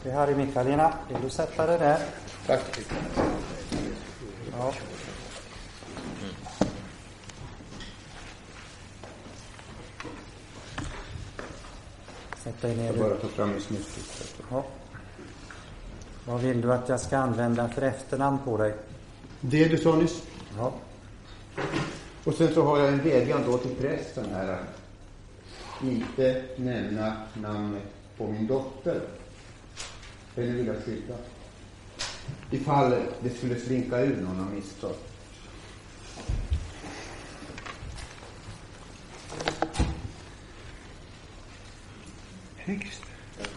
Det här är Mikaelina. Vill du sätta det där? Tack. Ja. Sätt dig ner. Jag bara ta fram en snitt. Ja. Vad vill du att jag ska använda för efternamn på dig? Det du sa nyss. Ja. Och sen så har jag en vädjan då till prästen här. Inte nämna namnet på min dotter. Henne vill jag skydda. Ifall det skulle slinka ur någon av misstag. Text.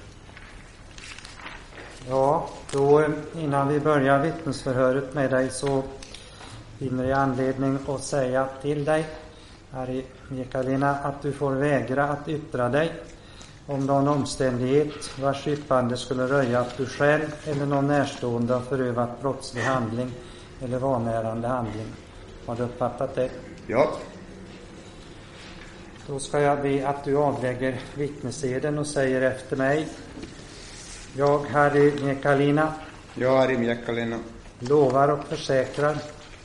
Ja, då innan vi börjar vittnesförhöret med dig så finner jag anledning att säga till dig, Harry Mikaelina, att du får vägra att yttra dig om någon omständighet vars yppande skulle röja att du själv eller någon närstående har förövat brottslig handling eller vanärande handling. Har du uppfattat det? Ja. Då ska jag be att du avlägger vittneseden och säger efter mig: jag, Harry Mikaelina, Harry Mikaelina, lovar och försäkrar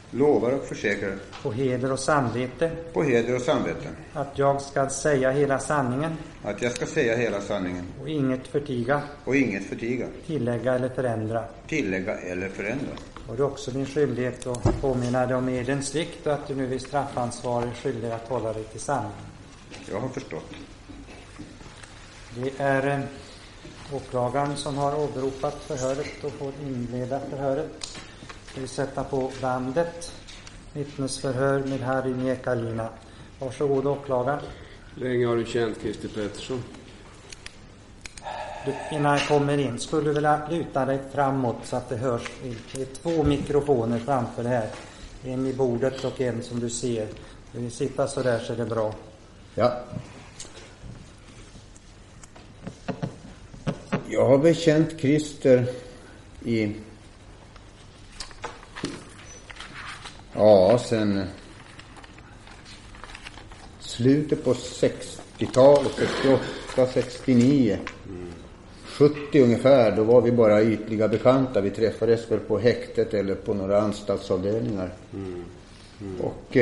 på heder och samvete att jag ska säga hela sanningen och inget förtiga, tillägga eller förändra. Och det är också din skyldighet att påminna dig om edens vikt och att du nu vid straffansvar är skyldig att hålla dig till sanningen. Jag har förstått. Det är åklagaren som har åberopat förhöret och får inleda förhöret. Vi sätta på bandet. Vittnesförhör med Harry Mikaelina. Varsågod åklagaren. Länge har du känt Christer Pettersson? Innan jag kommer in skulle du vilja luta dig framåt så att det hörs. Det är 2 mikrofoner framför det här. En i bordet och en som du ser. Vill vi sitta så där så är det bra. Ja. Jag har bekänt Christer i sen slutet på 60-talet, 68, 69, 70 ungefär. Då var vi bara ytliga bekanta. Vi träffades väl på häktet eller på några anstaltsavdelningar. Och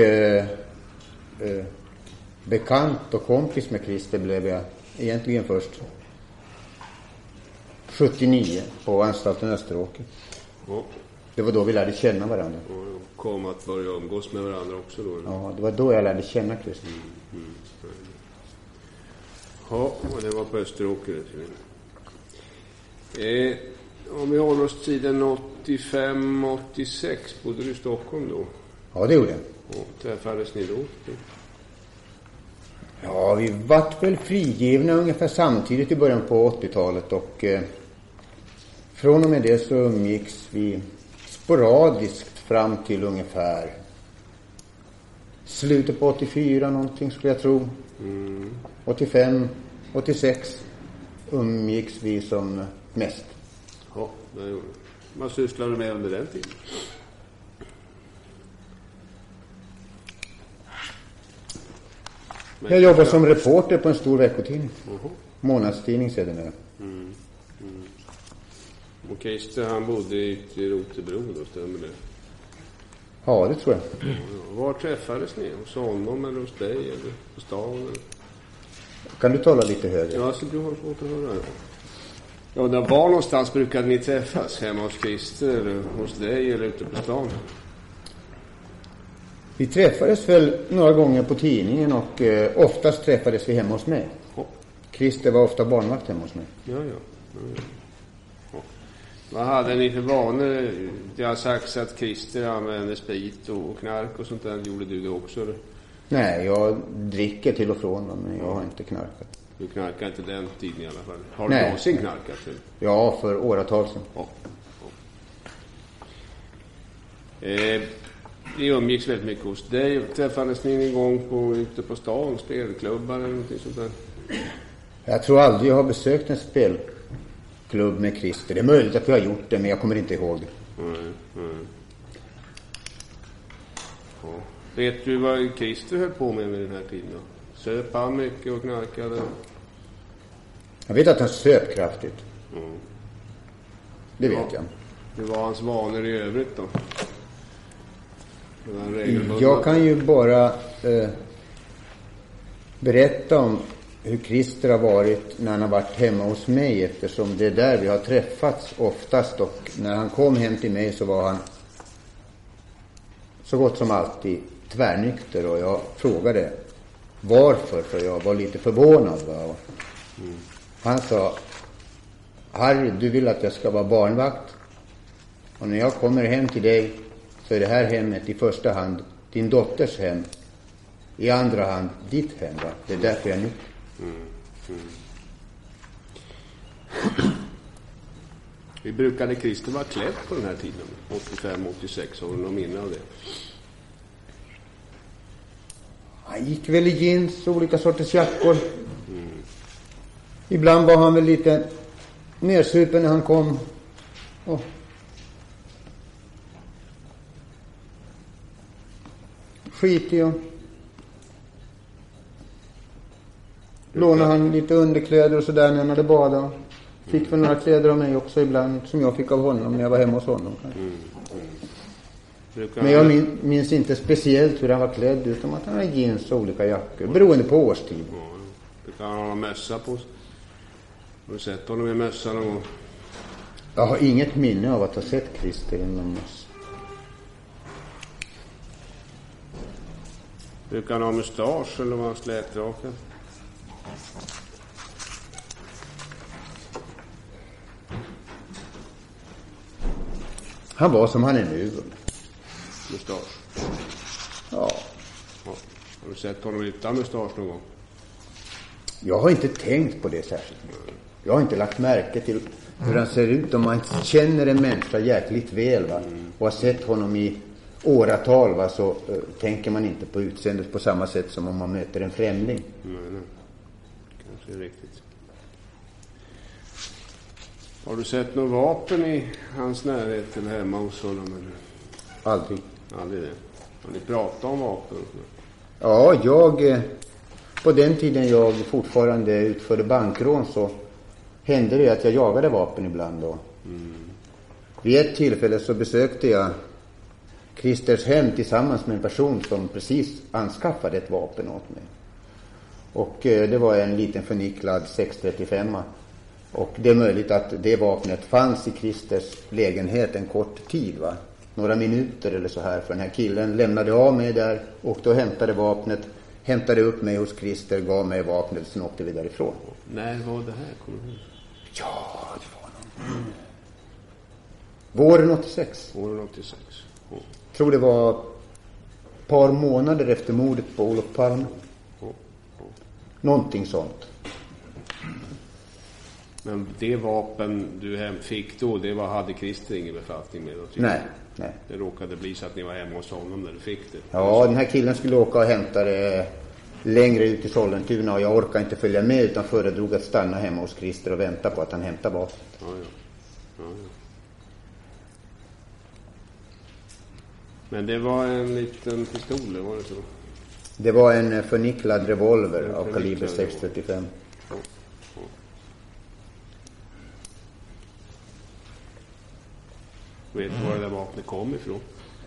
bekant och kompis med Christer blev jag egentligen först 79 på anstalten Österåker. Det var då vi lärde känna varandra. Och kom att börja umgås med varandra också då? Ja, det var då jag lärde känna Christer. Ja, och det var på Österåker. Om vi håller oss tiden 85-86, bodde du i Stockholm då? Ja, det gjorde jag. Och träffades ni då? Ja, vi vart väl frigivna ungefär samtidigt i början på 80-talet och från och med det så umgicks vi sporadiskt fram till ungefär slutet på 84 någonting skulle jag tro. 85, 86 umgicks vi som mest. Ja, det gjorde det. Vad sysslade du med under den tiden? Jag jobbar som reporter på en stor veckotidning. Månadstidning sedermera. Och Christer, han bodde i Rotebro då, stämmer det? Ja, det tror jag. Var träffades ni? Hos honom eller hos dig eller på stan? Eller? Kan du tala lite högre? Ja, så du har svårt att höra. Ja, där var någonstans brukade ni träffas? Hemma hos Christer eller hos dig eller ute på stan? Vi träffades väl några gånger på tidningen och oftast träffades vi hemma hos mig. Christer var ofta barnvakt hemma hos mig. Ja. Vad hade ni för vanor? Det har sagts att Christer använde sprit och knark och sånt där. Gjorde du det också? Eller? Nej, jag dricker till och från men jag har inte knarkat. Du knarkar inte den tiden i alla fall. Har du någonsin knarkat? Eller? Ja, för åratal sedan. Vi umgicks väldigt mycket hos dig. Träffades ni en gång ute på stan, spelklubbar eller någonting sånt där? Jag tror aldrig jag har besökt en spelklubb med Christer. Det är möjligt att vi har gjort det, men jag kommer inte ihåg det. Ja. Vet du vad Christer höll på med den här tiden då? Söp han mycket och knarkade? Jag vet att han söp kraftigt. Det vet jag. Det var hans vanor i övrigt då? Jag kan ju bara berätta om hur Christer har varit när han har varit hemma hos mig, eftersom det är där vi har träffats oftast. Och när han kom hem till mig så var han så gott som alltid tvärnykter, och jag frågade varför, för jag var lite förvånad. Han sa: Harry, du vill att jag ska vara barnvakt, och när jag kommer hem till dig så är det här hemmet i första hand din dotters hem, i andra hand ditt hem, va? Det är därför jag är nykter. Vi brukade Christer vara klädd på den här tiden, 85-86, har du någon minne av det? Han gick väl i jeans, olika sorters jackor. Ibland var han väl lite nersupen när han kom. Skitig och lånade han lite underkläder och sådär när han hade badat. Fick väl några kläder av mig också ibland, som jag fick av honom när jag var hemma hos honom. Men jag minns inte speciellt hur han var klädd, utan att han hade jeans och olika jackor, beroende på årstid. Brukar han ha mössa på sig? Har du sett honom i mössa någon gång? Jag har inget minne av att ha sett Christer i någon mössa. Brukar han ha mustasch eller var han slätrakad? Han var som han är nu. Mustasch? Ja. Har du sett honom utan mustasch någon gång? Jag har inte tänkt på det särskilt mycket. Jag har inte lagt märke till hur han ser ut. Om man känner en människa jäkligt väl, va, och har sett honom i åratal, va, så tänker man inte på utseendet på samma sätt som om man möter en främling. Nej. Kanske är riktigt. Har du sett något vapen i hans närhet eller hemma hos honom? Eller? Aldrig. Aldrig det. Har ni pratat om vapen? Ja, på den tiden jag fortfarande utförde bankrån så hände det att jag jagade vapen ibland då. Vid ett tillfälle så besökte jag Christers hem tillsammans med en person som precis anskaffade ett vapen åt mig. Och det var en liten förnicklad 635. Och det är möjligt att det vapnet fanns i Christers lägenhet en kort tid, va? Några minuter eller så här, för den här killen lämnade av mig där och då hämtade vapnet, hämtade upp mig hos Christer, gav mig vapnet, sen åkte vi därifrån. När var det här? Kommer du ihåg? Ja, det var någon... Våren 86. Våren 86. Jag tror det var ett par månader efter mordet på Olof Palme. Någonting sånt. Men det vapen du fick då, det hade Christer ingen befattning med? Nej. Det råkade bli så att ni var hemma hos honom när du fick det? Ja, den här killen skulle åka och hämta det längre ut i Sollentuna och jag orkade inte följa med utan föredrog att stanna hemma hos Christer och vänta på att han hämtar vapnet. Ja. Men det var en liten pistol, var det så? Det var en förnicklad revolver av kaliber 635. Vet du var det där vapnet kom ifrån?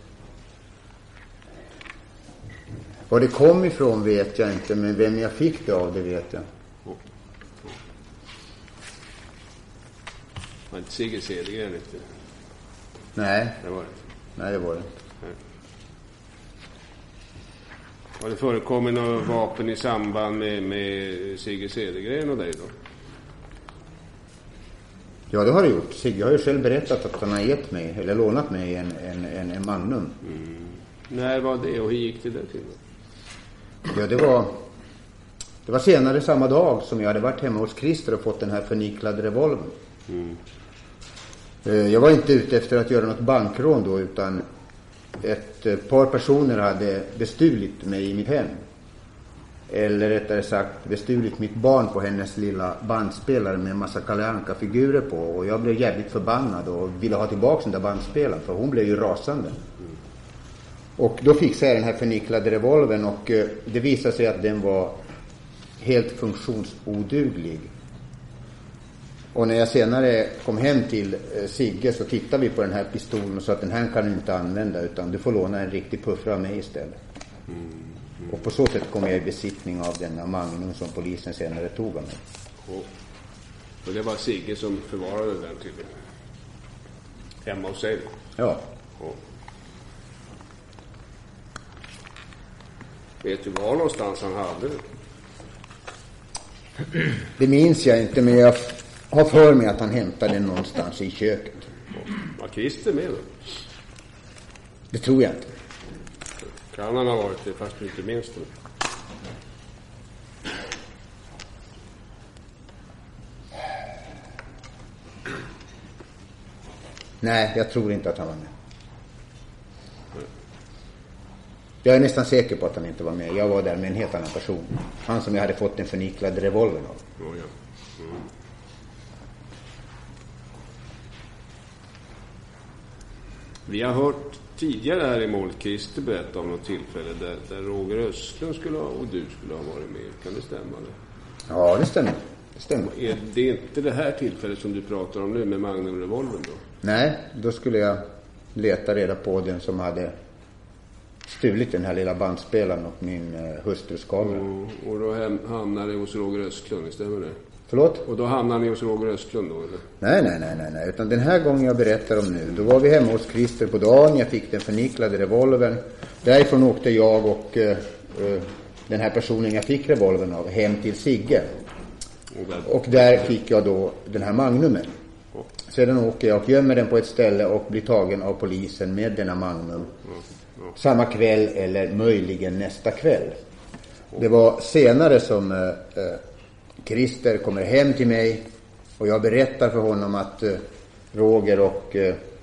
Var det kom ifrån vet jag inte, men vem jag fick det av, det vet jag. Var inte Sigge Cedergren inte? Nej. Det var det. Nej, det var det. Nej. Har det förekommit några vapen i samband med Sigge Cedergren och dig då? Ja, det har det gjort. Sigge har ju själv berättat att han har gett mig, eller lånat mig en Magnum. När var det och hur gick det där till? Ja, det var senare samma dag som jag hade varit hemma hos Christer och fått den här förnicklade revolvern. Jag var inte ute efter att göra något bankrån då, utan ett par personer hade bestulit mig i mitt hem. Eller rättare sagt bestulit mitt barn på hennes lilla bandspelare med en massa Kalle Anka-figurer på. Och jag blev jävligt förbannad och ville ha tillbaka den där bandspelaren, för hon blev ju rasande. Och då fixade jag den här förnicklade revolvern och det visade sig att den var helt funktionsoduglig. Och när jag senare kom hem till Sigge så tittade vi på den här pistolen och sa att den här kan du inte använda utan du får låna en riktig puffra av mig istället. Och på så sätt kom jag i besittning av denna Magnum som polisen senare tog av mig. Och det var Sigge som förvarade den till hemma hos sig? Ja. Vet du var någonstans han hade det? Det minns jag inte, men jag har för mig att han hämtade den någonstans i köket. Var Christer med då? Det tror jag inte. Kan han ha varit det fast du inte minns det? Nej, jag tror inte att han var med. Jag är nästan säker på att han inte var med. Jag var där med en helt annan person. Han som jag hade fått en förniklad revolver av. Vi har hört tidigare här i målet Christer berätta om något tillfälle där Roger Östlund skulle ha, och du skulle ha varit med. Kan det stämma? Eller? Ja, det stämmer. Det stämmer. Är det inte det här tillfället som du pratar om nu med Magnum-revolvern då? Nej, då skulle jag leta reda på den som hade stulit den här lilla bandspelaren och min hustrus kamera. Och då hamnade ni hos Roger Östlund, stämmer det? Förlåt? Och då hamnade ni hos Roger Östlund då, eller? Nej. Utan den här gången jag berättar om nu, då var vi hemma hos Christer på dagen. Jag fick den förniklade revolvern. Därifrån åkte jag och den här personen jag fick revolvern av hem till Sigge. Och där fick jag då den här Magnumen. Sedan åker jag och gömmer den på ett ställe och blir tagen av polisen med denna Magnum. Samma kväll eller möjligen nästa kväll. Det var senare som Christer kommer hem till mig och jag berättar för honom att Roger och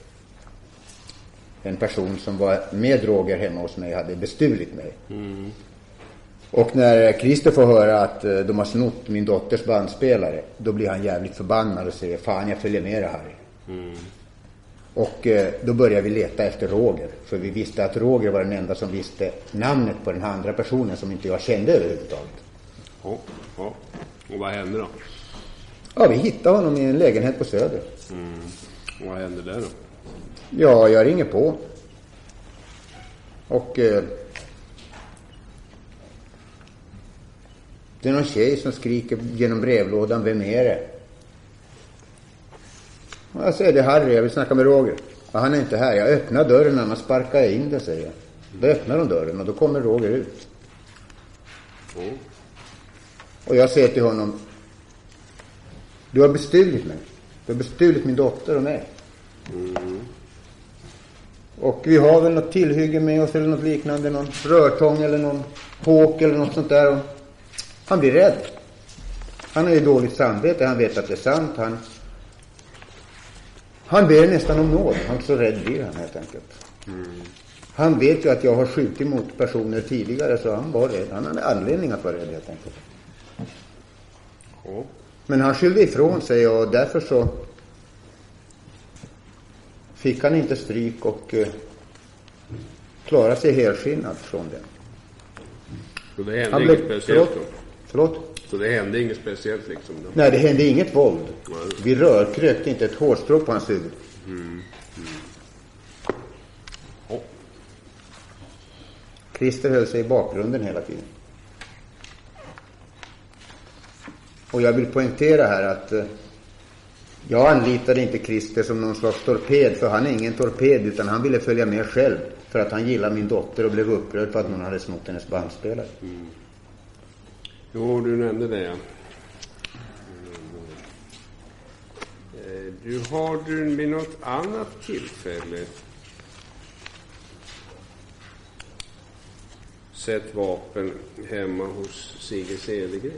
en person som var med Roger hemma hos mig hade bestulit mig. Och när Christer får höra att de har snott min dotters bandspelare, då blir han jävligt förbannad och säger fan, jag följer med det här. Och då började vi leta efter Roger, för vi visste att Roger var den enda som visste namnet på den andra personen som inte jag kände överhuvudtaget. Ja. Och vad hände då? Ja, vi hittade honom i en lägenhet på Söder. Och vad hände där då? Ja, jag ringer på. Och det är någon tjej som skriker genom brevlådan, vem är det? Och jag säger, det är Harry, jag vill snacka med Roger. Ja, han är inte här, jag öppnar dörren när man sparkar in det, säger jag. Då öppnar de dörren och då kommer Roger ut. Och jag säger till honom, du har bestulit mig. Du har bestulit min dotter och mig. Och vi har väl något tillhygge med oss eller något liknande, någon rörtång eller någon håk eller något sånt där. Och han blir rädd. Han har ju dåligt samvete, han vet att det är sant. Han ber nästan om nåd. Han så rädd blir han helt enkelt. Han vet ju att jag har skjutit mot personer tidigare, så han var rädd. Han hade anledning att vara rädd helt enkelt. Men han skyllde ifrån sig och därför så fick han inte stryk och klara sig helskinnad från det. Så det hände inget speciellt då? Förlåt? Så det hände inget speciellt liksom då? Nej, det hände inget våld. Vi krökte inte ett hårstrå på hans huvud. Christer höll sig i bakgrunden hela tiden. Och jag vill poängtera här att jag anlitade inte Christer som någon slags torped, för han är ingen torped utan han ville följa med själv för att han gillar min dotter och blev upprörd för att någon hade snott hennes bandspelare. Jo, du nämnde det, ja. Har du vid något annat tillfälle sett vapen hemma hos Sigge Cedergren?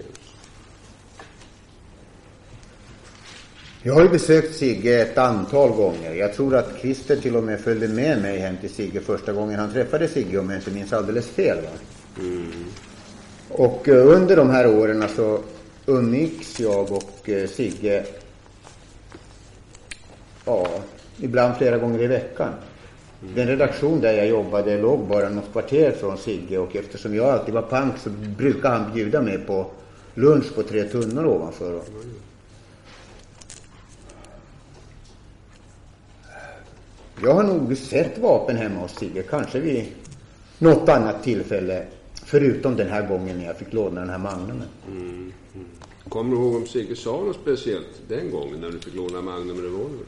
Jag har ju besökt Sigge ett antal gånger. Jag tror att Christer till och med följde med mig hem till Sigge första gången han träffade Sigge, om jag inte minns alldeles fel. Va? Och under de här åren så umgicks jag och Sigge ibland flera gånger i veckan. Den redaktion där jag jobbade låg bara något kvarter från Sigge, och eftersom jag alltid var pank så brukade han bjuda mig på lunch på 3 tunnor ovanför. Jag har nog sett vapen hemma hos Sigge. Kanske vid något annat tillfälle. Förutom den här gången när jag fick låna den här Magnumen. Kommer du ihåg om Sigge sa något speciellt den gången när du fick låna Magnum revolver?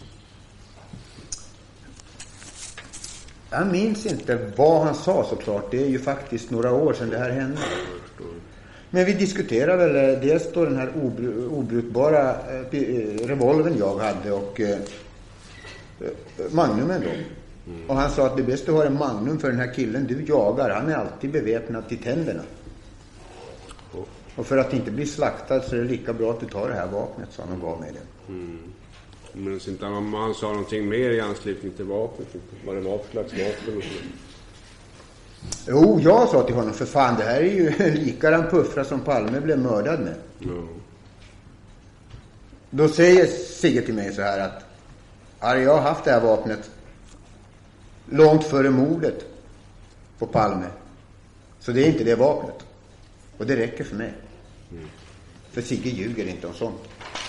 Jag minns inte vad han sa såklart. Det är ju faktiskt några år sedan det här hände. Men vi diskuterar väl dels då den här obrukbara revolven jag hade och Magnumen då. Och han sa att det bästa att ha en Magnum för den här killen du jagar. Han är alltid beväpnad till tänderna. Och för att inte bli slaktad så är det lika bra att du tar det här vapnet, så han gav mig det. Men inte om han sa någonting mer i anslutning till vapnet. Vad det var för slags vapen och så. Jo, jag sa till honom, för fan, det här är ju likadan puffra som Palme blev mördad med. Då säger Sigge till mig så här att hade jag haft det här vapnet långt före mordet på Palme, så det är inte det vapnet. Och det räcker för mig. För Sigge ljuger inte om sånt.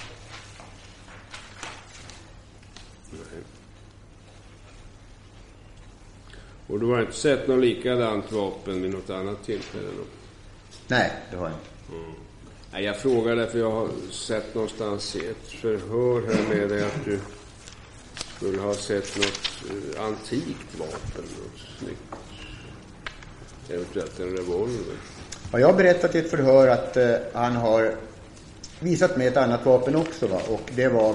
Och du har inte sett något likadant vapen vid något annat tillfälle då? Nej, det har jag inte. Nej, jag frågar därför jag har sett någonstans i ett förhör här med dig att du skulle ha sett något antikt vapen. Något snyggt. Eventuellt en revolver. Ja, jag har berättat i ett förhör att han har visat mig ett annat vapen också. Va? Och det var...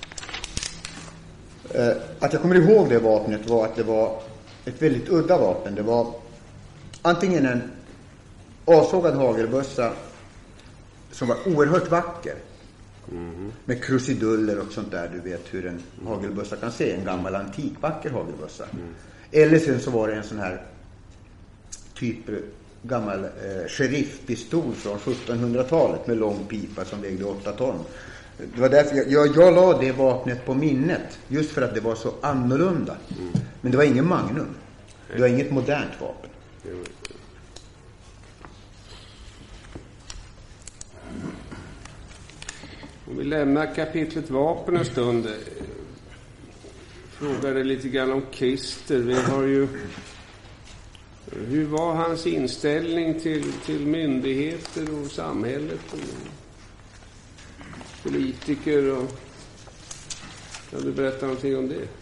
att jag kommer ihåg det vapnet var att det var ett väldigt udda vapen. Det var antingen en avsågad hagelbössa som var oerhört vacker. Med krusiduller och sånt där. Du vet hur en hagelbössa kan se. En gammal antik vacker hagelbössa. Eller sen så var det en sån här typ gammal sheriffpistol från 1700-talet med lång pipa som vägde 8 ton. Det var därför jag la det vapnet på minnet. Just för att det var så annorlunda. Men det var ingen Magnum. Det var inget modernt vapen. Om vi lämnar kapitlet vapen en stund. Frågade lite grann om Christer. Vi har ju... Hur var hans inställning till myndigheter och samhället och politiker? Och... Kan du berätta någonting om det?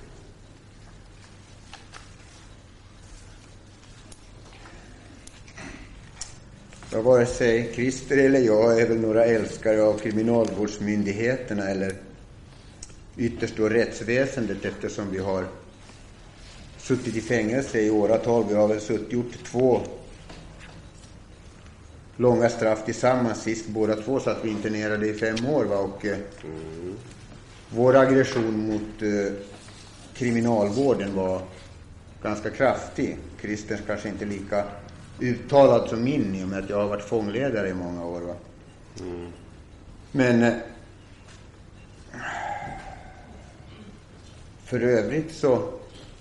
Ja, vare sig Christer eller jag är väl några älskare av kriminalvårdsmyndigheterna eller ytterst då rättsväsendet, eftersom vi har suttit i fängelse i åratal. Vi har väl gjort 2 långa straff tillsammans. Sist båda 2 så att vi internerade i 5 år. Va? Och vår aggression mot kriminalvården var ganska kraftig. Christer kanske inte lika uttalad som min i och med att jag har varit fångledare i många år. Va? Men för övrigt så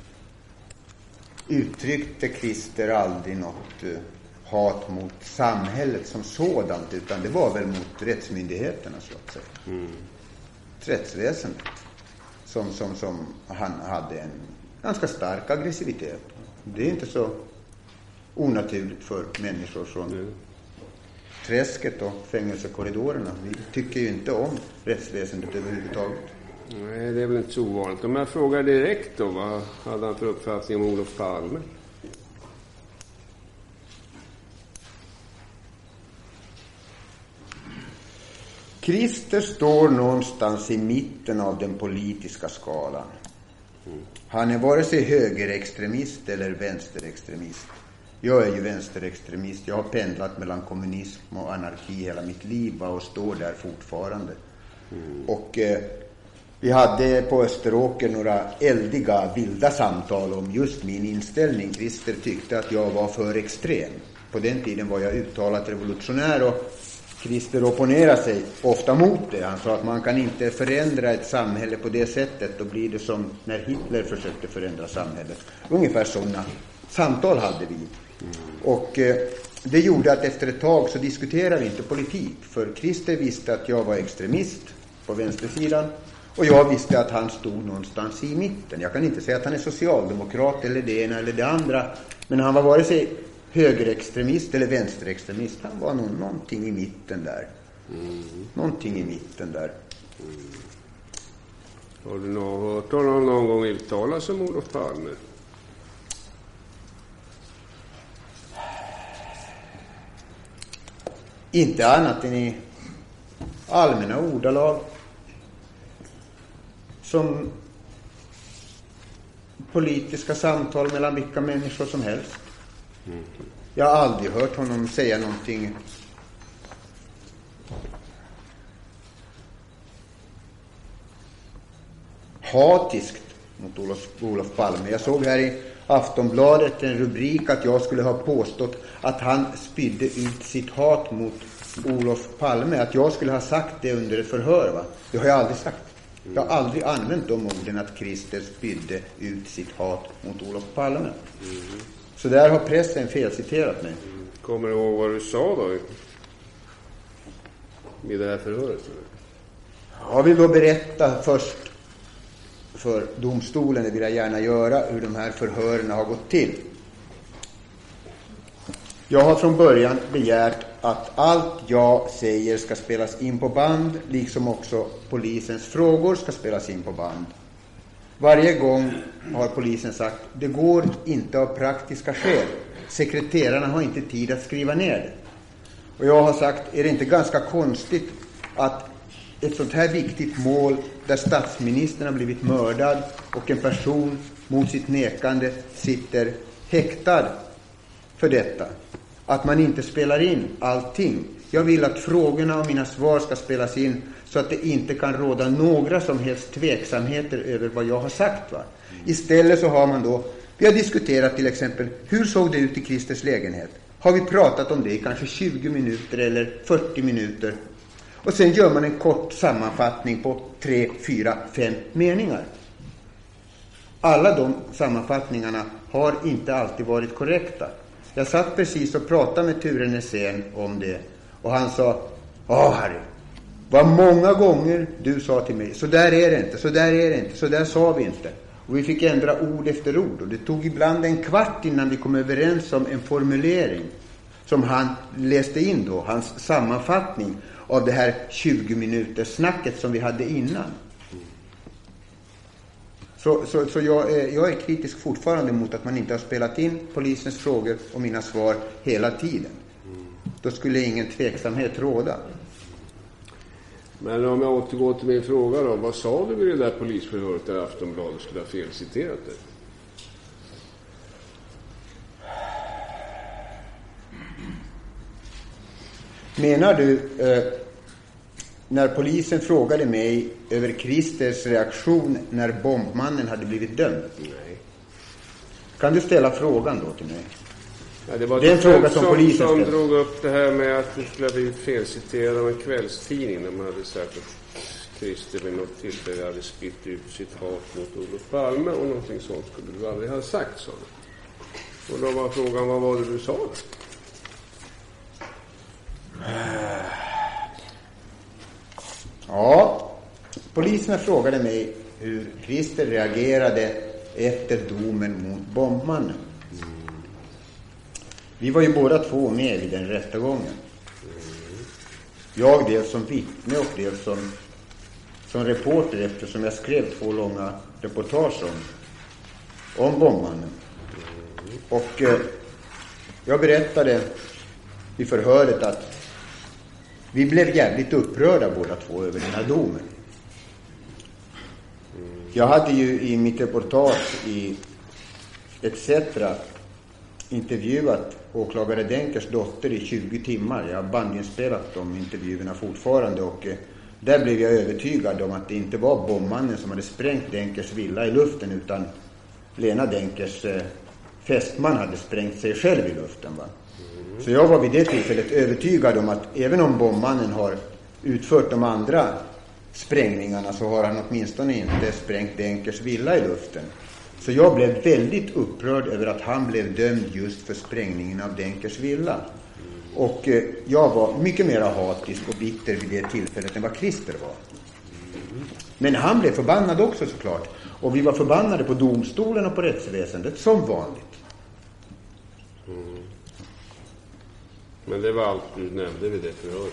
uttryckte Christer aldrig något hat mot samhället som sådant, utan det var väl mot rättsmyndigheterna så att säga. Rättsväsendet som han hade en ganska stark aggressivitet. Det är inte så onaturligt för människor från träsket och fängelsekorridorerna. Vi tycker ju inte om rättsväsendet överhuvudtaget. Nej, det är väl inte så ovanligt. Om jag frågar direkt då, vad hade han för uppfattning om Olof Palme? Christer står någonstans i mitten av den politiska skalan. Han är vare sig högerextremist eller vänsterextremist. Jag är ju vänsterextremist. Jag har pendlat mellan kommunism och anarki hela mitt liv och står där fortfarande. Och vi hade på Österåker några eldiga, vilda samtal om just min inställning. Christer tyckte att jag var för extrem. På den tiden var jag uttalat revolutionär och Christer opponerade sig ofta mot det. Han sa att man kan inte förändra ett samhälle på det sättet. Då blir det som när Hitler försökte förändra samhället. Ungefär sådana samtal hade vi. Och det gjorde att efter ett tag så diskuterade vi inte politik. För Christer visste att jag var extremist på vänstersidan. Och jag visste att han stod någonstans i mitten. Jag kan inte säga att han är socialdemokrat eller det ena eller det andra. Men han var vare sig högerextremist eller vänsterextremist. Han var nog någonting i mitten där. Någonting i mitten där. Har du hört honom någon gång uttala sig om Olof Palme? Inte annat än i allmänna ordalag. Som politiska samtal mellan vilka människor som helst. Jag har aldrig hört honom säga någonting hatiskt mot Olof Palme. Jag såg här i Aftonbladet en rubrik att jag skulle ha påstått att han spydde ut sitt hat mot Olof Palme. Att jag skulle ha sagt det under ett förhör, va? Det har jag aldrig sagt. Jag har aldrig använt de orden att Christer spydde ut sitt hat mot Olof Palme. Så där har pressen felciterat mig. Kommer du ihåg vad du sa då i det här förhöret? Jag vill då berätta först för domstolen, det vill jag gärna göra, hur de här förhören har gått till. Jag har från början begärt att allt jag säger ska spelas in på band, liksom också polisens frågor ska spelas in på band. Varje gång har polisen sagt, det går inte av praktiska skäl. Sekreterarna har inte tid att skriva ner det. Och jag har sagt, är det inte ganska konstigt att ett sånt här viktigt mål där statsministern har blivit mördad och en person mot sitt nekande sitter häktad för detta, att man inte spelar in allting. Jag vill att frågorna och mina svar ska spelas in så att det inte kan råda några som helst tveksamheter över vad jag har sagt, va? Istället så har man då, vi har diskuterat till exempel, hur såg det ut i Christers lägenhet? Har vi pratat om det i kanske 20 minuter eller 40 minuter? Och sen gör man en kort sammanfattning på 3, 4, 5 meningar. Alla de sammanfattningarna har inte alltid varit korrekta. Jag satt precis och pratade med Ture Nässén om det. Och han sa, Harry, vad många gånger du sa till mig, så där är det inte, så där är det inte, så där sa vi inte. Och vi fick ändra ord efter ord. Och det tog ibland en kvart innan vi kom överens om en formulering som han läste in då, hans sammanfattning av det här 20 minuters snacket som vi hade innan. Så jag är kritisk fortfarande mot att man inte har spelat in polisens frågor och mina svar hela tiden. Då skulle ingen tveksamhet råda. Men om jag återgår till min fråga då, vad sa du vid det där polisförhöret där Aftonbladet skulle ha felciterat det? Menar du när polisen frågade mig över Christers reaktion när bombmannen hade blivit dömd? Nej. Kan du ställa frågan då till mig? Ja, det var en fråga som polisen som drog upp det här med att det skulle ha blivit felciterat av en kvällstidning när man hade sagt att Christer vid något tillfälle hade spytt ut sitt hat mot Olof Palme och någonting sånt skulle du aldrig ha sagt, så. Och då var frågan, vad var det du sa? Ja, polisen frågade mig hur Christer reagerade efter domen mot bombmannen. Vi var ju båda två med i den rättegången. Jag dels som vittne och dels som reporter, eftersom jag skrev 2 långa reportage om bombmannen. Och jag berättade i förhöret att vi blev jävligt upprörda båda två över den här domen. Jag hade ju i mitt reportage i ETC intervjuat åklagare Denkers dotter i 20 timmar. Jag har bandinspelat de intervjuerna fortfarande och där blev jag övertygad om att det inte var bombmannen som hade sprängt Denkers villa i luften, utan Lena Denkers fästman hade sprängt sig själv i luften, va? Så jag var vid det tillfället övertygad om att även om bombmannen har utfört de andra sprängningarna så har han åtminstone inte sprängt Denkers villa i luften. Så jag blev väldigt upprörd över att han blev dömd just för sprängningen av Denkers villa. Och jag var mycket mer hatisk och bitter vid det tillfället än vad Christer var. Men han blev förbannad också såklart. Och vi var förbannade på domstolen och på rättsväsendet som vanligt. Men det var allt du nämnde vid det förhöret.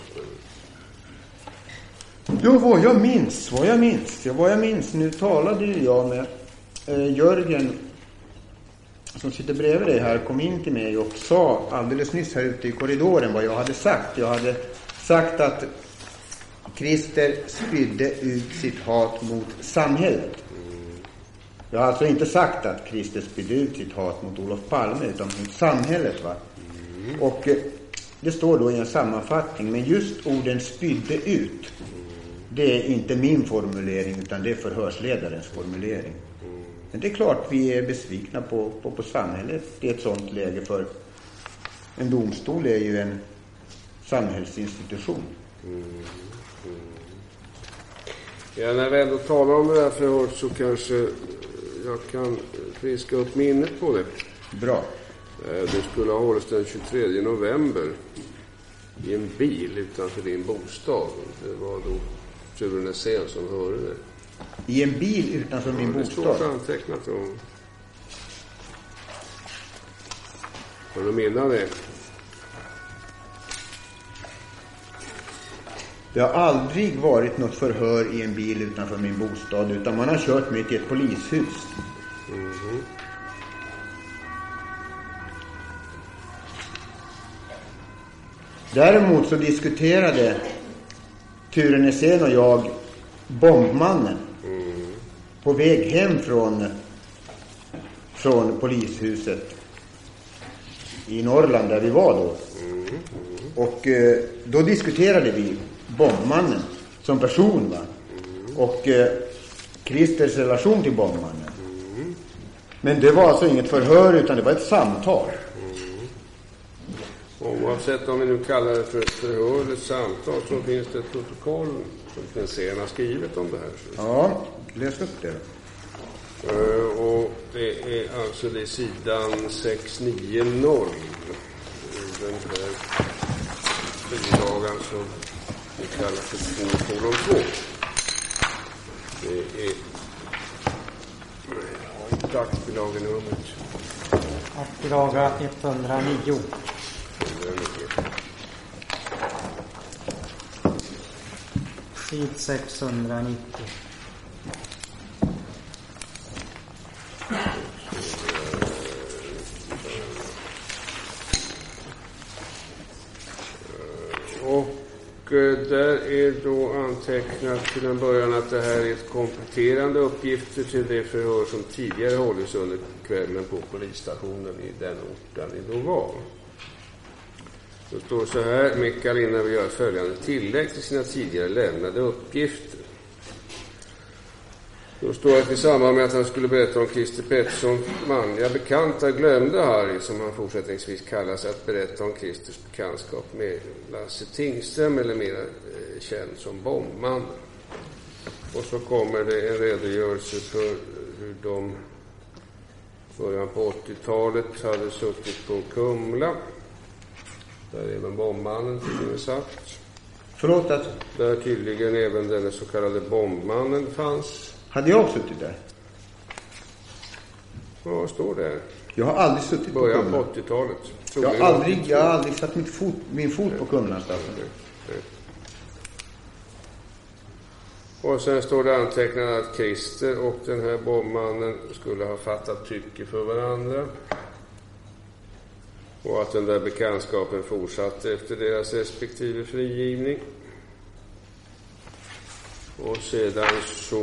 Ja, vad jag minns. Nu talade jag med Jörgen som sitter bredvid dig här, kom in till mig och sa alldeles nyss här ute i korridoren vad jag hade sagt. Jag hade sagt att Christer spydde ut sitt hat mot samhället. Jag har alltså inte sagt att Christer spydde ut sitt hat mot Olof Palme utan mot samhället, va? Och det står då i en sammanfattning, men just orden spydde ut, det är inte min formulering utan det är förhörsledarens formulering. Men det är klart vi är besvikna på samhället i ett sånt läge, för en domstol är ju en samhällsinstitution. Ja, när vi ändå talar om det här förhöret så kanske jag kan friska upp minnet på det. Bra. Det skulle ha hållits den 23 november i en bil utanför din bostad. Det var då Ture Nässén som hörde det. I en bil utanför min bostad? Det står antecknat om. Har du minna det? Det har aldrig varit något förhör i en bil utanför min bostad, utan man har kört mig till ett polishus. Däremot så diskuterade Ture Nässén och jag bombmannen på väg hem från polishuset i Norrland där vi var då. Och då diskuterade vi bombmannen som person, va? Och Christers relation till bombmannen. Men det var alltså inget förhör utan det var ett samtal. Oavsett om vi nu kallar det för ett förhör eller ett samtal så finns det ett protokoll som Nässén har skrivit om det här. Ja, läs upp det då. Och det är alltså det sidan 690 i den här bilagan som vi kallar för 2:2. Det är dagsbilagenumret. Bilaga 109. Sid 690. Och där är då antecknat till en början att det här är ett kompletterande uppgifter till det förhör som tidigare hållits under kvällen på polisstationen i den orten i då var. Det står så här: Mikael Linna vill göra följande tillägg till sina tidigare lämnade uppgifter. Då står att i samband med att han skulle berätta om Christer Petterssons manliga bekanta glömde Harry, som han fortsättningsvis kallas, att berätta om Christers bekantskap med Lasse Tingström, eller mer känd som bombman. Och så kommer det en redogörelse för hur de början på 80-talet hade suttit på Kumla. Där även bombmannen tydligen satt. Förlåt att... Där tydligen även den så kallade bombmannen fanns. Hade jag suttit där? Ja, står där. Jag har aldrig suttit på början Kumla. på 80-talet. Jag har aldrig satt min fot på Kumla. Och sen står det antecknat att Christer och den här bombmannen skulle ha fattat tycke för varandra. Och att den där bekantskapen fortsatte efter deras respektive frigivning. Och sedan så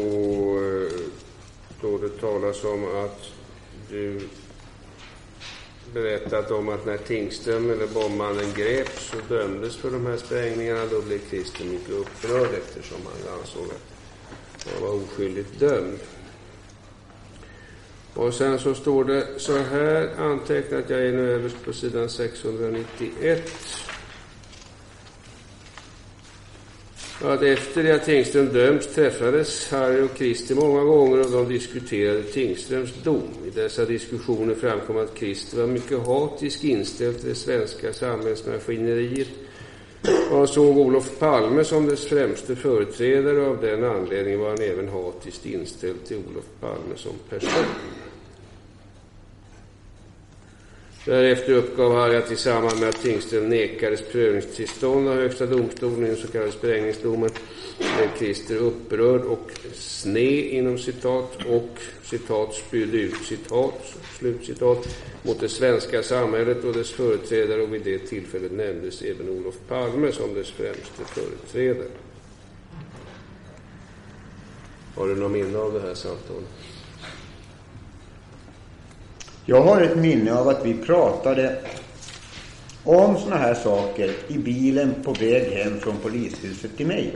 då det talas om att du berättat om att när Tingström eller bombmannen greps och dömdes för de här sprängningarna, då blev Christer mycket upprörd eftersom han ansåg att han var oskyldigt dömd. Och sen så står det så här antecknat, jag är nu överst på sidan 691. Att efter det att Tingström dömts träffades Harry och Christer många gånger och de diskuterade Tingströms dom. I dessa diskussioner framkom att Christer var mycket hatisk inställd till det svenska samhällsmaskineriet Och såg Olof Palme som dess främste företrädare, och av den anledningen var han även hatiskt inställd till Olof Palme som person. Därefter uppgav Harry att i samband med att Tingström nekades prövningstillstånd av Högsta domstolen i den så kallade sprängningsdomen blev Christer upprörd och sned inom citat och citat spydde ut citat slutcitat mot det svenska samhället och dess företrädare, och vid det tillfället nämndes även Olof Palme som dess främste företrädare. Har du någon minne av det här samtalet? Jag har ett minne av att vi pratade om såna här saker i bilen på väg hem från polishuset till mig.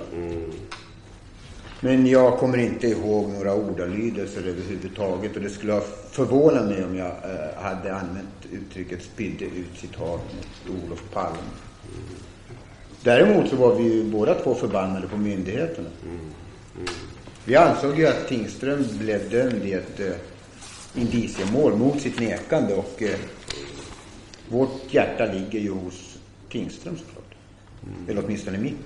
Men jag kommer inte ihåg några ordalydelser överhuvudtaget, och det skulle ha förvånat mig om jag hade använt uttrycket spydde ut citat mot Olof Palme. Däremot så var vi ju båda två förbannade på myndigheterna. Vi ansåg ju att Tingström blev dömd i ett indiciemål mot sitt nekande, och vårt hjärta ligger ju hos Tingström såklart. Eller åtminstone mitt.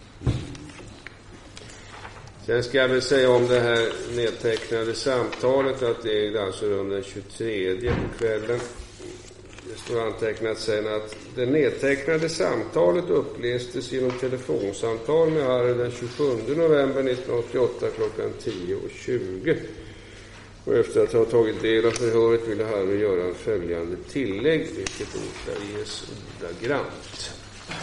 Sen ska jag väl säga om det här nedtecknade samtalet att det är alltså runt den 23 på kvällen. Det står antecknat sen att det nedtecknade samtalet upplästes genom telefonsamtal med Harry den 27 november 1988 klockan 10:20. Och efter att ha tagit del av förhöret ville Harry göra en följande tillägg, vilket återges ordagrant.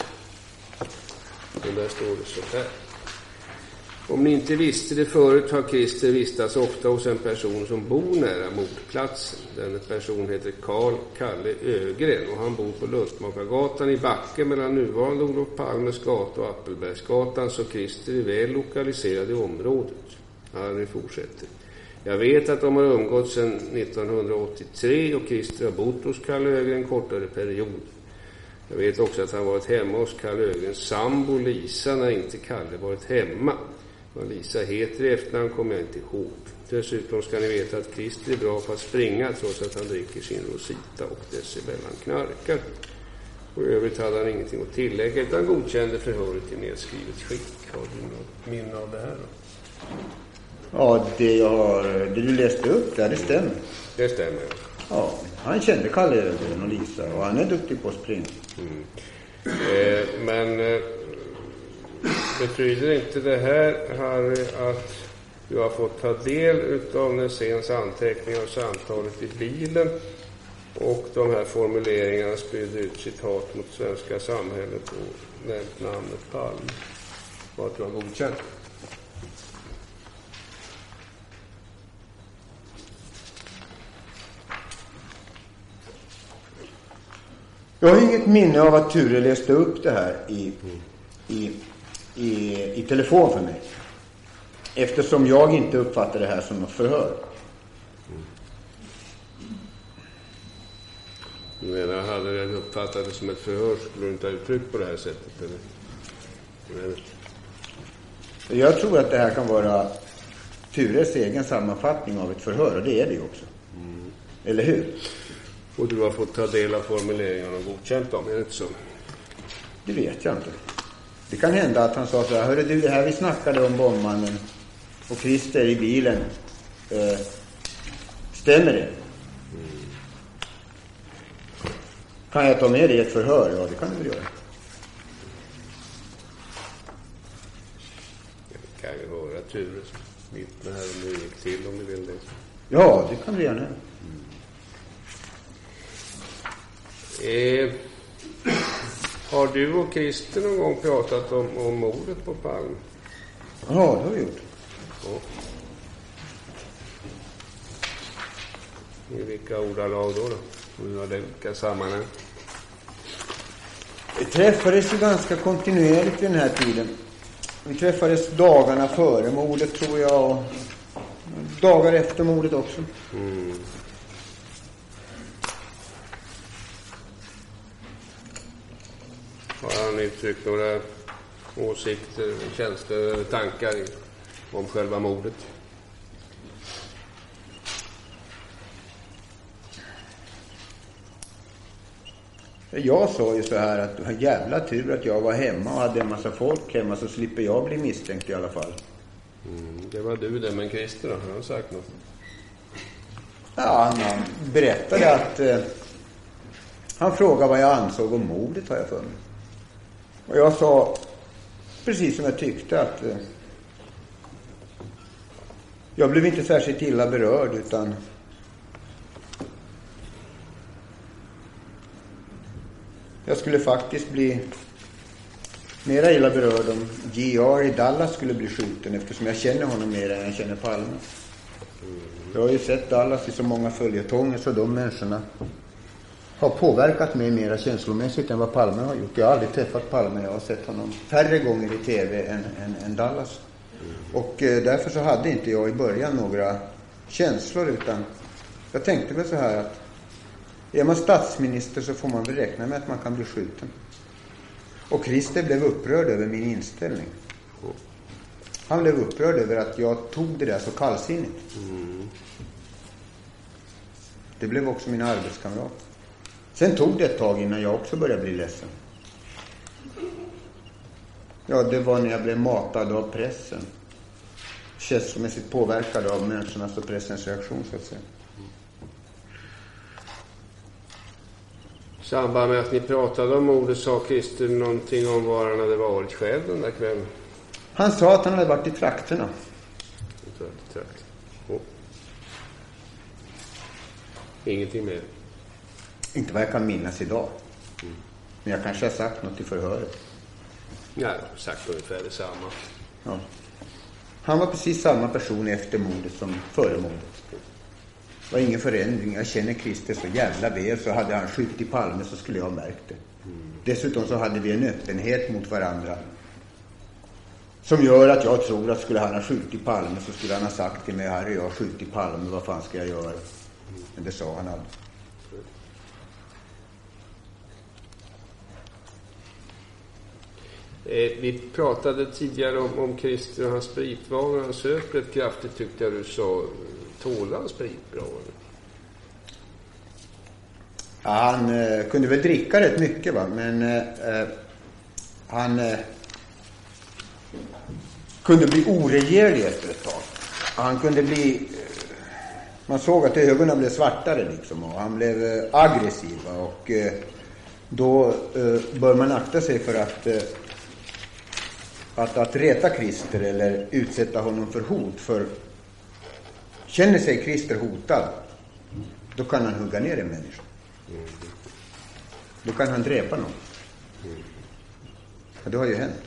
Och där står det så här. Om ni inte visste det förut har Christer vistats ofta hos en person som bor nära mordplatsen. Denna person heter Kalle Ögren och han bor på Lustmakargatan i Backe mellan nuvarande Olof Palmes gata och Appelbergsgatan, så Christer är väl lokaliserad i området. Harry fortsätter. Jag vet att de har umgått sedan 1983 och Christer har bott hos Kalle Ögren en kortare period. Jag vet också att han varit hemma hos Kalle Ögrens sambo Lisa när inte Kalle varit hemma. Vad Lisa heter i efternamn kommer jag inte ihåg. Dessutom ska ni veta att Christer är bra på att springa trots att han dricker sin Rosita och dessemellan knarkar. Och i övrigt hade han ingenting att tillägga utan godkände förhöret i nedskrivet skick. Har du något minne av det här då? Ja, det du läste upp där, det stämmer. Det stämmer. Ja, han kände Kalle Ögren och Lisa och han är duktig på att springa. Men betyder inte det här, Harry, att du har fått ta del av Näséns anteckningar och samtalet i bilen och de här formuleringarna spydde ut citat mot svenska samhället och nämnt namnet Palme och att du har godkänt? Jag har inget minne av att Ture läste upp det här i telefon för mig. Eftersom jag inte uppfattar det här som något förhör. Du menar, hade du uppfattat det som ett förhör skulle du inte ha uttryckt på det här sättet? Eller? Jag tror att det här kan vara Tures egen sammanfattning av ett förhör, och det är det ju också. Eller hur? Och du har fått ta del av formuleringarna och godkänt dem, är det inte så? Det vet jag inte. Det kan hända att han sa så här: hörru du, det här vi snackade om bombmannen och Christer i bilen, stämmer det? Kan jag ta med det i ett förhör? Ja, det kan du väl göra. Jag kan ju höra Ture vittna här om det gick till, om du vill det. Ja, det kan du gärna. Har du och Christer någon gång pratat om mordet på Palme? Ja, det har vi gjort. Ja. I vilka ordalag då? I vilka sammanhang? Vi träffades ju ganska kontinuerligt vid den här tiden. Vi träffades dagarna före mordet, tror jag, och dagar efter mordet också. Har han uttryckt några åsikter, känslor eller tankar om själva mordet? Jag sa ju så här att det var en jävla tur att jag var hemma och hade en massa folk hemma, så slipper jag bli misstänkt i alla fall. Det var du det, men Christer då? Har han sagt något? Ja, han berättade att han frågade vad jag ansåg om mordet, har jag för mig. Och jag sa precis som jag tyckte, att jag blev inte särskilt illa berörd, utan jag skulle faktiskt bli mera illa berörd om J.R. i Dallas skulle bli skjuten, eftersom jag känner honom mer än jag känner Palme. Jag har ju sett Dallas i så många följetonger, så de människorna har påverkat mig mera känslomässigt än vad Palme har gjort. Jag har aldrig träffat Palme, jag har sett honom färre gånger i tv än Dallas. Och därför så hade inte jag i början några känslor, utan jag tänkte väl så här att är man statsminister så får man väl räkna med att man kan bli skjuten. Och Christer blev upprörd över min inställning. Han blev upprörd över att jag tog det där så kallsinnigt. Det blev också mina arbetskamrater. Sen tog det ett tag innan jag också började bli ledsen. Ja, det var när jag blev matad av pressen. Känslomässigt påverkad av människornas och pressens reaktion, så att säga. I samband med att ni pratade om mordet, sa Christer någonting om var han hade varit själv den där kvällen? Han sa att han hade varit i trakterna. Ingenting mer? Inte vad jag kan minnas idag. Men jag kanske har sagt något i förhöret. Ja, jag har sagt ungefär detsamma. Ja. Han var precis samma person efter mordet som före mordet. Det var ingen förändring. Jag känner Christer så jävla väl, så hade han skjutit Palme så skulle jag ha märkt det. Dessutom så hade vi en öppenhet mot varandra som gör att jag tror att skulle han ha skjutit Palme så skulle han ha sagt till mig: Harry, jag har skjutit Palme, vad fan ska jag göra? Men det sa han aldrig. Vi pratade tidigare om Christer och hans spritvanor. Han söp rätt kraftigt, tyckte jag du sa. Tål han sprit bra? Ja, han kunde väl dricka rätt mycket, va? Men han kunde bli oregerlig efter ett tag. Han kunde bli... man såg att ögonen blev svartare liksom, och han blev aggressiv. Och då bör man akta sig för att reta Christer eller utsätta honom för hot. För känner sig Christer hotad, då kan han hugga ner en människa. Då kan han dräpa någon. Och det har ju hänt.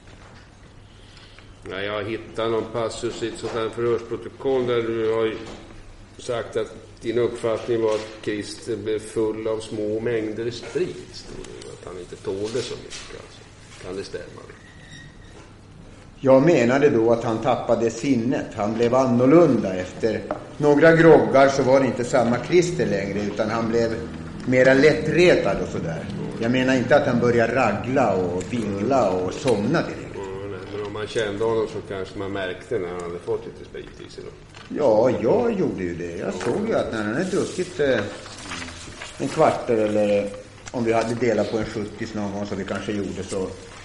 Ja, jag hittade någon passus i ett sådant här förhörsprotokoll där du har sagt att din uppfattning var att Christer blev full av små mängder sprit. Att han inte tålde så mycket. Alltså. Kan det stämma? Jag menade då att han tappade sinnet. Han blev annorlunda. Efter några groggar så var det inte samma Christer längre, utan han blev mera lättretad och sådär. Jag menar inte att han började ragla och vingla och somna direkt. Men om man kände honom så kanske man märkte när han hade fått lite sprit i sig då. Ja, jag gjorde ju det. Jag såg ju att när han hade druckit en kvart, eller om vi hade delat på en 70 någon gång som vi kanske gjorde, så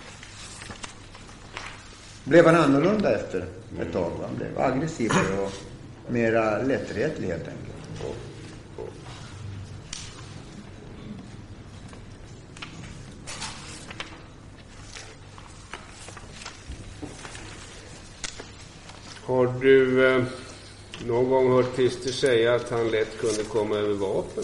blev han annorlunda efter ett tag. Han blev aggressivare och mera lättretlig helt enkelt. Har du någon gång hört Christer säga att han lätt kunde komma över vapen?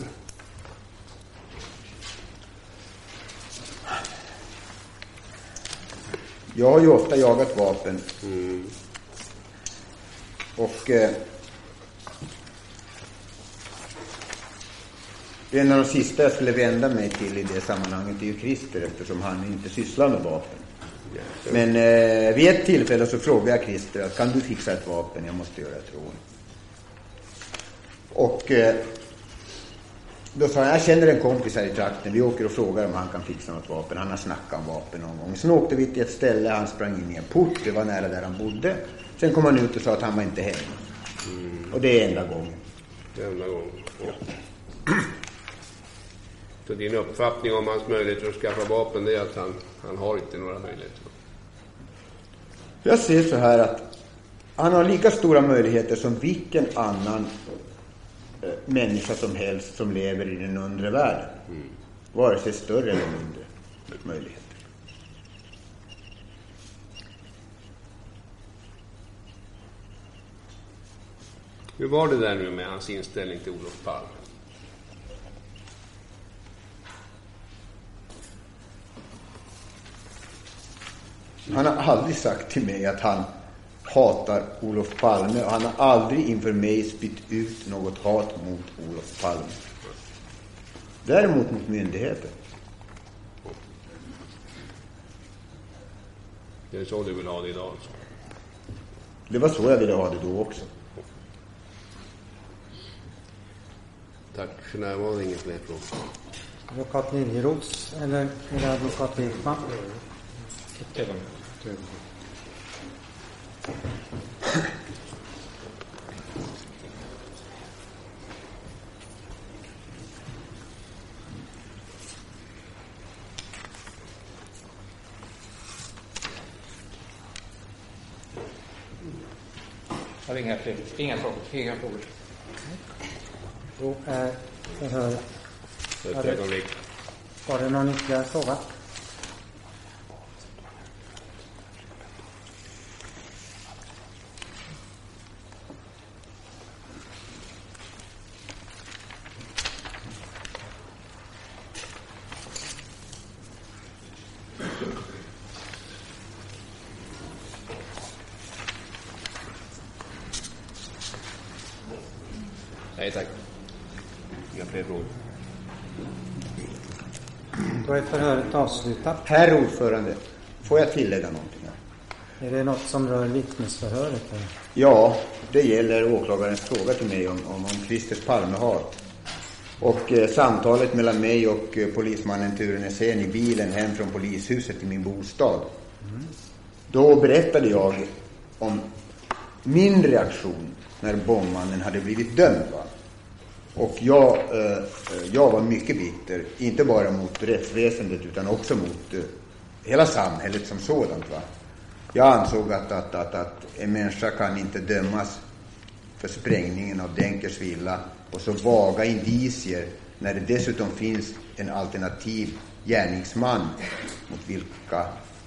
Jag har ju ofta jagat vapen. Och en av de sista jag skulle vända mig till i det sammanhanget är ju Christer, eftersom han inte sysslar med vapen. Men vid ett tillfälle så frågade jag Christer att kan du fixa ett vapen? Jag måste göra ett rån. Och då sa jag känner en kompis här i trakten. Vi åker och frågar om han kan fixa något vapen. Han har snackat om vapen någon gång. Sen åkte vi till ett ställe. Han sprang in i en port. Det var nära där han bodde. Sen kom han ut och sa att han var inte hemma. Och det är enda gången. Det är enda gången. Ja. Så din uppfattning om hans möjligheter att skaffa vapen, det är att han har inte några möjligheter? Jag ser så här att han har lika stora möjligheter som vilken annan människa som helst som lever i den undre världen. Vare sig större eller mindre möjligheter. Hur var det där nu med hans inställning till Olof Palme? Han har aldrig sagt till mig att han hatar Olof Palme, och han har aldrig inför mig spytt ut något hat mot Olof Palme. Däremot mot myndigheten. Det är så du vill ha det idag alltså? Det var så jag ville ha det då också. Tack för närvarande, inget fler frågor. Advokat Liljeros eller advokat Ekman? Jag har inga frågor. Då är förhör. Ett ögonblick. Var det någon ytterligare fråga? Nej, tack. Inga fler frågor. Då är förhöret avslutat. Herr ordförande, får jag tillägga någonting här? Är det något som rör vittnesförhöret? Eller? Ja, det gäller åklagarens fråga till mig om Christer Palmehat. Och samtalet mellan mig och polismannen Ture Nässén i bilen hem från polishuset till min bostad. Då berättade jag om min reaktion när bombmannen hade blivit dömd. Va? Och jag var mycket bitter, inte bara mot rättsväsendet utan också mot hela samhället som sådant. Va? Jag ansåg att en människa kan inte dömas för sprängningen av Denkers villa och så vaga indicier när det dessutom finns en alternativ gärningsman mot vilka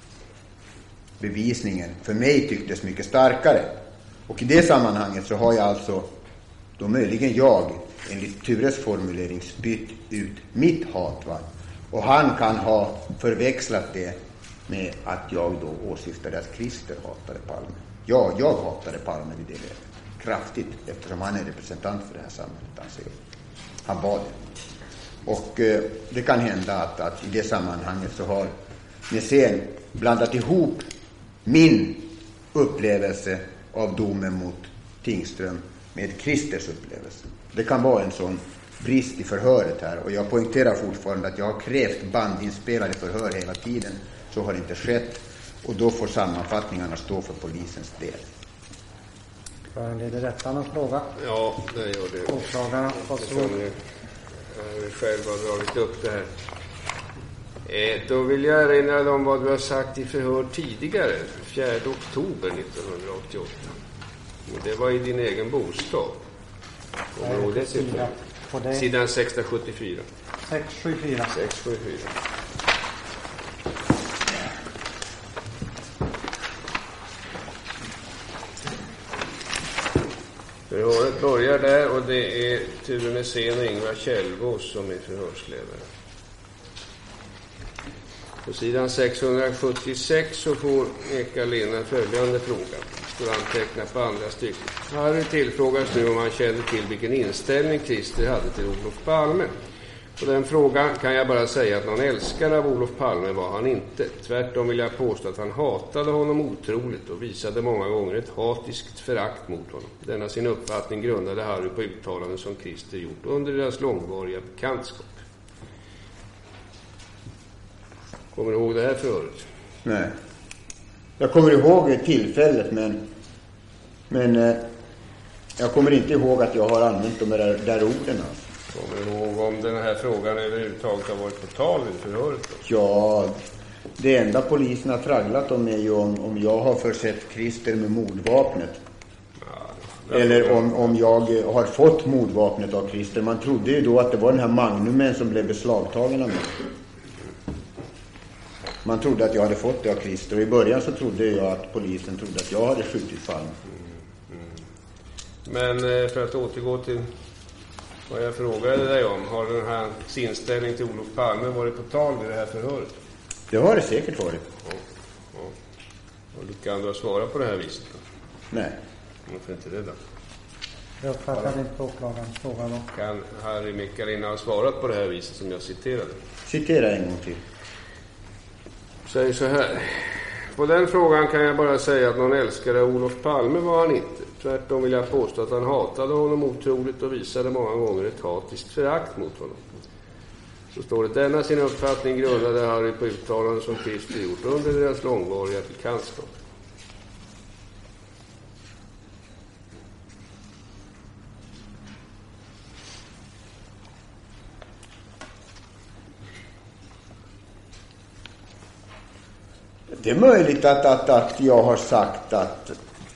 bevisningen för mig tycktes mycket starkare. Och i det sammanhanget så har jag alltså då möjligen enligt Tures formulering spytt ut mitt hat. Va? Och han kan ha förväxlat det med att jag då åsyftade att Christer hatade Palme. Ja, jag hatade Palme vid det läget. Kraftigt, eftersom han är representant för det här samhället, anser jag. Han var det. Och det kan hända att i det sammanhanget så har Nässén blandat ihop min upplevelse av domen mot Tingström med Christers upplevelse. Det kan vara en sån brist i förhöret här, och jag poängterar fortfarande att jag har krävt bandinspelade förhör hela tiden. Så har det inte skett, och då får sammanfattningarna stå för polisens del. Föranleder detta någon fråga? Ja, det gör det. Åklagarna, varsågod. Jag själv har dragit upp det här. Då vill jag erinra om vad du har sagt i förhör tidigare, 4 oktober 1988. Och det var i din egen bostad. Kommer du ihåg det tillfället? Sidan 674. 674. 674. Förhöret börjar där, och det är Ture Nässén och Ingvar Kjellvås som är förhörsledare. På sidan 676 så får Eka-Lena följande fråga. Står antecknat på andra stycket. Harry tillfrågas nu om han kände till vilken inställning Christer hade till Olof Palme. På den frågan kan jag bara säga att någon älskare av Olof Palme var han inte. Tvärtom vill jag påstå att han hatade honom otroligt och visade många gånger ett hatiskt förakt mot honom. Denna sin uppfattning grundade Harry på uttalanden som Christer gjort under deras långvariga bekantskap. Kommer du ihåg det här förut? Nej. Jag kommer ihåg tillfället, men jag kommer inte ihåg att jag har använt de där orden. Alltså. Kommer du ihåg om den här frågan överhuvudtaget har varit på tal vid förhöret? Ja, det enda polisen har tragglat om är ju om jag har försett Christer med mordvapnet. Ja, eller om jag har fått mordvapnet av Christer. Man trodde ju då att det var den här magnumen som blev beslagtagen av mig. Man trodde att jag hade fått det av Christer. Och i början så trodde jag att polisen trodde att jag hade skjutit Palme. Men för att återgå till vad jag frågade dig om. Har den här inställning till Olof Palme varit på tal vid det här förhöret? Det har det säkert varit. Ja. Och kan du svara på det här viset då? Nej. Varför inte det då? Jag uppfattar inte åklagarens fråga då. Kan Harry Mickalina ha svarat på det här viset som jag citerade? Citera en gång till. Säg så här. På den frågan kan jag bara säga att någon älskare av Olof Palme var han inte. Tvärtom vill jag påstå att han hatade honom otroligt och visade många gånger ett hatiskt förakt mot honom. Så står det, denna sin uppfattning grundade Harry på uttalanden som Christer gjort under deras långvariga bekantskap. Det är möjligt att jag har sagt att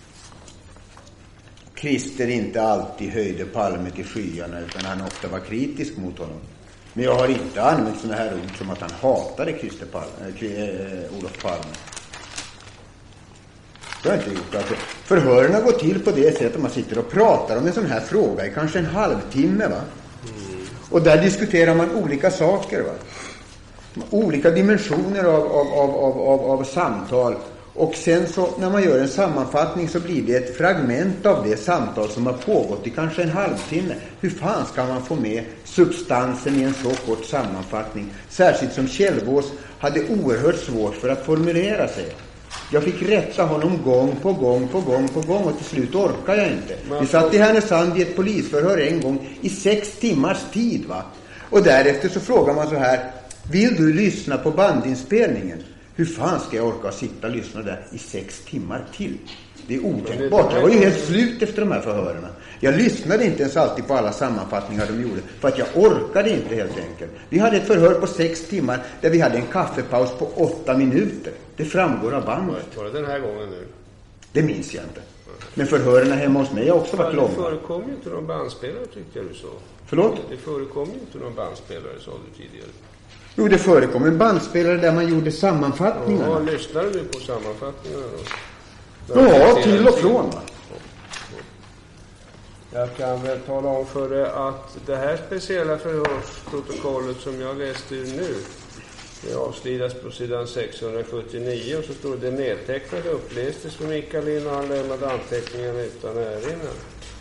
Christer inte alltid höjde Palme till skyarna utan han ofta var kritisk mot honom. Men jag har inte använt såna här ord som att han hatade Olof Palme. Det har jag inte gjort. Alltså, förhören går till på det sättet att man sitter och pratar om en sån här fråga i kanske en halvtimme, va? Och där diskuterar man olika saker, va? Olika dimensioner av samtal. Och sen så när man gör en sammanfattning så blir det ett fragment av det samtal som har pågått i kanske en halvtimme. Hur fan ska man få med substansen i en så kort sammanfattning? Särskilt som Kjellvås hade oerhört svårt för att formulera sig. Jag fick rätta honom gång på gång och till slut orkar jag inte. Vi satt i Härnösand i ett polisförhör en gång i 6 timmars tid, va? Och därefter så frågar man så här: vill du lyssna på bandinspelningen? Hur fan ska jag orka sitta och lyssna där i 6 timmar till? Det är otänkbart. Jag var ju helt slut efter de här förhörerna. Jag lyssnade inte ens alltid på alla sammanfattningar de gjorde. För att jag orkade inte helt enkelt. Vi hade ett förhör på 6 timmar där vi hade en kaffepaus på 8 minuter. Det framgår av bandet. Var det den här gången nu? Det minns jag inte. Men förhörerna hemma hos mig har också varit långa. Det förekom ju inte någon bandspelare, tyckte jag du sa. Förlåt? Det förekom ju inte någon bandspelare, sa du tidigare. Jo, det förekom en bandspelare där man gjorde sammanfattningarna. Ja, lyssnade du på sammanfattningarna då? Ja, till och från. Jag kan väl tala om för dig att det här speciella förhörsprotokollet som jag läste nu, det avslidas på sidan 679 och så står det nedtecknade upplästes för Mickalin och han lämnade anteckningarna utan erinran.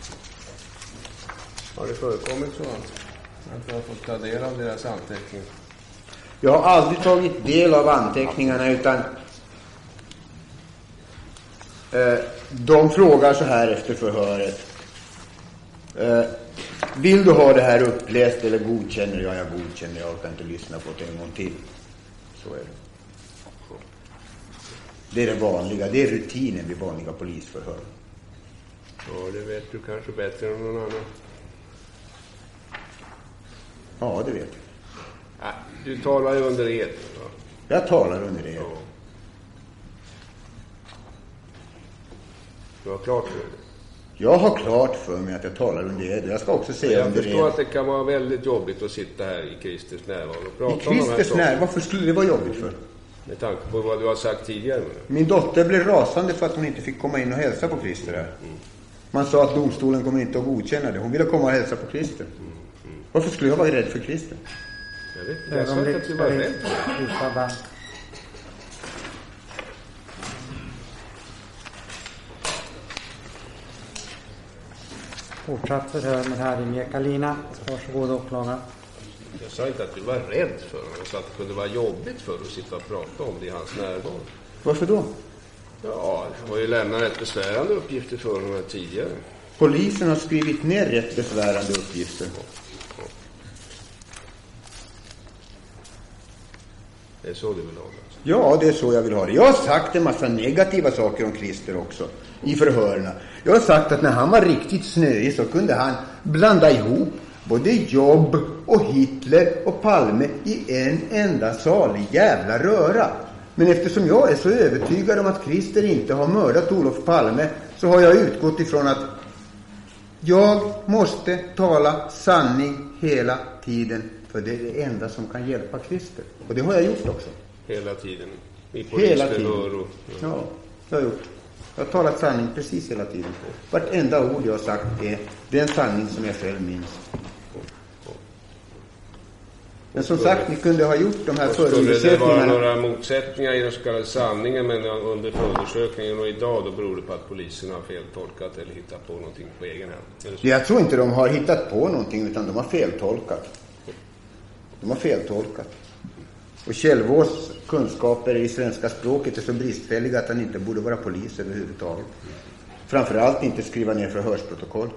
Har det förekommit så? Jag har fått ta del av deras anteckningar. Jag har aldrig tagit del av anteckningarna utan de frågar så här efter förhöret. Vill du ha det här uppläst eller godkänner jag? Jag godkänner, jag kan inte lyssna på det en gång till. Så är det. Det är det vanliga, det är rutinen vid vanliga polisförhör. Ja, det vet du kanske bättre än någon annan. Ja, det vet jag. Ja, du talar ju under ed. Va? Jag talar under ed. Ja. Du har klart för det. Jag har klart för mig att jag talar under ed. Jag ska också säga under ed. Jag förstår att det kan vara väldigt jobbigt att sitta här i Christers närvaro och prata om de här sakerna. I Christers närvaro? Varför skulle det vara jobbigt för? Med tanke på vad du har sagt tidigare. Min dotter blev rasande för att hon inte fick komma in och hälsa på Christer här. Man sa att domstolen kommer inte att godkänna det. Hon ville komma och hälsa på Christer. Varför skulle jag vara rädd för Christer? Jag vet inte. Jag sa att du var rädd. Fortsatt förhör med Harry Mickalina. Varsågod åklagare. Jag sa inte att du var rädd för honom. Jag sa att det kunde vara jobbigt för att sitta och prata om det i hans närvaro. Varför då? Ja, det har ju lämnat rätt besvärande uppgifter för honom här tidigare. Polisen har skrivit ner rätt besvärande uppgifter. Det är så du vill ha det? Alltså. Ja, det är så jag vill ha det. Jag har sagt en massa negativa saker om Christer också i förhörerna. Jag har sagt att när han var riktigt snöig så kunde han blanda ihop både Jobb och Hitler och Palme i en enda salig jävla röra. Men eftersom jag är så övertygad om att Christer inte har mördat Olof Palme, så har jag utgått ifrån att jag måste tala sanning hela tiden, för det är det enda som kan hjälpa Christer. Och det har jag gjort också. Hela tiden? I Hela tiden. och, Ja, det har jag gjort. Jag har talat sanning precis hela tiden. Vartenda ord jag har sagt är den sanning som jag själv minns. Men som sagt, ni kunde ha gjort de här förundersökningarna. Skulle det vara några motsättningar i den så kallade sanningen, men under förundersökningen och idag, då beror det på att polisen har feltolkat eller hittat på någonting på egen hand? Jag tror inte de har hittat på någonting, utan de har feltolkat. De har feltolkat. Och Kjellvås kunskaper i svenska språket är så bristfälliga att han inte borde vara polis överhuvudtaget. Framförallt inte skriva ner förhörsprotokoll.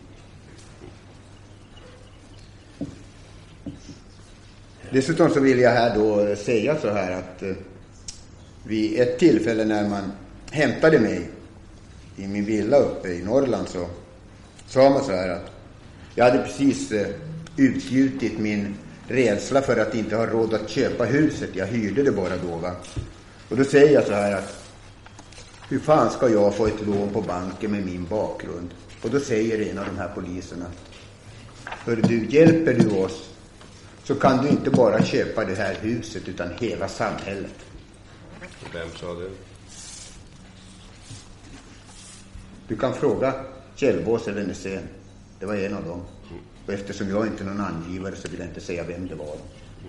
Dessutom så vill jag här då säga så här att vid ett tillfälle när man hämtade mig i min villa uppe i Norrland, så sa man så här att jag hade precis utgjutit min rädsla för att inte ha råd att köpa huset. Jag hyrde det bara då, va? Och då säger jag så här att hur fan ska jag få ett lån på banken med min bakgrund? Och då säger en av de här poliserna: hör du, hjälper du oss så kan du inte bara köpa det här huset utan hela samhället. Vem sa det? Du kan fråga Kjellvås eller Nässén. Det var en av dem. Och eftersom jag inte är någon angivare så vill jag inte säga vem det var.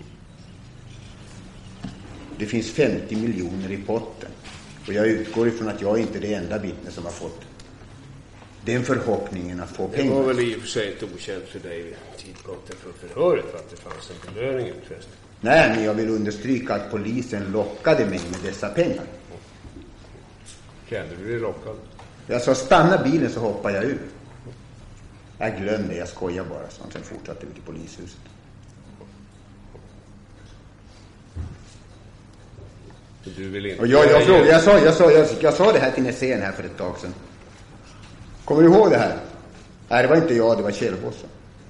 Det finns 50 miljoner i potten. Och jag utgår ifrån att jag inte är det enda vittne som har fått den förhoppningen att få pengar. Det var väl i och för sig inte okänt för dig vid tidpunkten för förhöret, för att det fanns en belöning utfäst. Nej, men jag vill understryka att polisen lockade mig med dessa pengar. Kände du dig lockad? Jag sa stanna bilen så hoppar jag ur. Jag glömde, jag skojar bara. Så sen fortsatte vi till polishuset. Du vill inte... Och jag sa det här till Nässén här för ett tag sedan. Kommer du ihåg det här? Nej, det var inte jag, det var Kjellvås.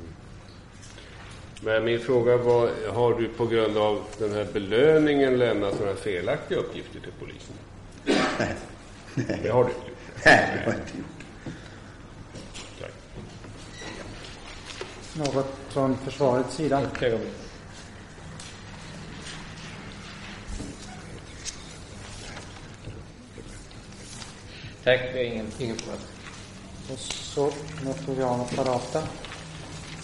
Men min fråga var, har du på grund av den här belöningen lämnat några felaktiga uppgifter till polisen? Nej. Det har du inte gjort. Nej, det har jag inte gjort. Tack. Något från försvarets sida? Tack, det är ingen fråga. Och så, nu får vi ha något parata.